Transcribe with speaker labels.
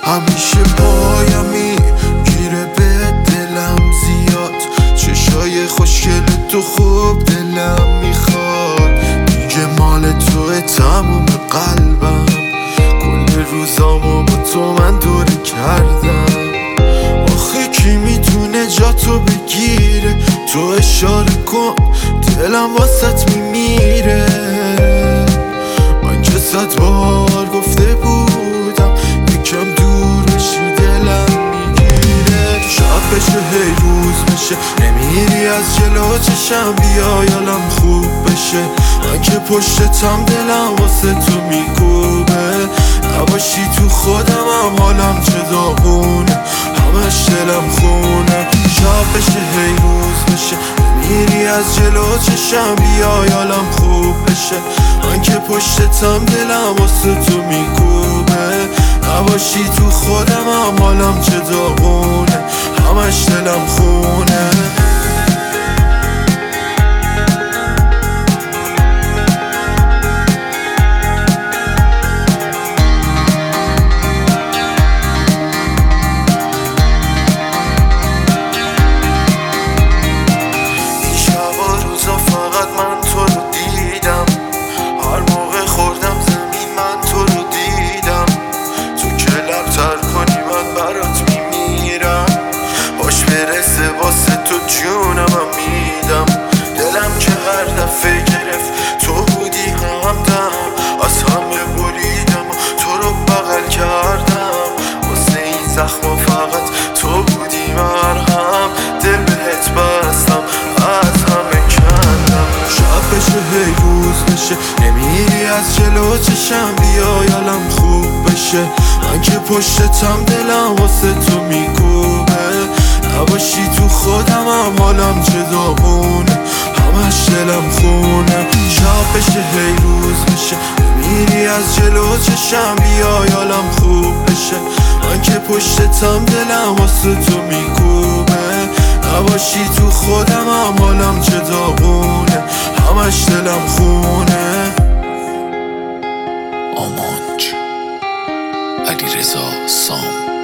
Speaker 1: همیشه پایم میگیره به دلم زیاد، چشای خوشگل تو خوب دلم میخواد. دیگه مال توه تموم قلبم، کل روزامو با تو من دوره کردم. آخه کی میتونه جا تو بگیره؟ تو اشاره کن دلم واسط میمیره. من که 100 بار گفته بودم یکم دور بشی دلم میگیره. شب بشه هی روز بشه نمیری از جلو چشم، بیای حالم خوب بشه. من که پشتتم دلم واسه تو میکوبه. نباشی تو خودمم حالم چه داغونه، همش دلم خونه. شب بشه هی روز بشه نمیری از جلو چشم، بیای حالم خوب بشه. من که پشتتم دلم واسه تو میکوبه. نباشی تو خودمم حالم چه داغونه، همش دلم خونه. فقط من تو رو دیدم، هر موقع خوردم زمین من تو رو دیدم. تو که لب تر کنی من برات میمیرم، باش برسه واسه تو جونم میدم. دلم که هر دفعه گرفت تو بودی همدم، از همه بریدم و تو رو بغل کردم. واسه این زخم فقط تو بودی مرهم، دل بهت بستم از همه کندم. شب بشه هی روز بشه نمیری از جلو چشم، بیای حالم خوب بشه. من که پشتتم دلم واسه تو میکوبه. نباشی تو خودمم حالم چه داغونه، همش دلم خونه. شب بشه هی روز بشه نمیری از جلو چشم، بیای حالم خوب بشه. من که پشتتم دلم واسه تو میکوبه. نباشی تو خودمم حالم چه داغونه، همش دلم خونه.
Speaker 2: آمانج علیرضا سام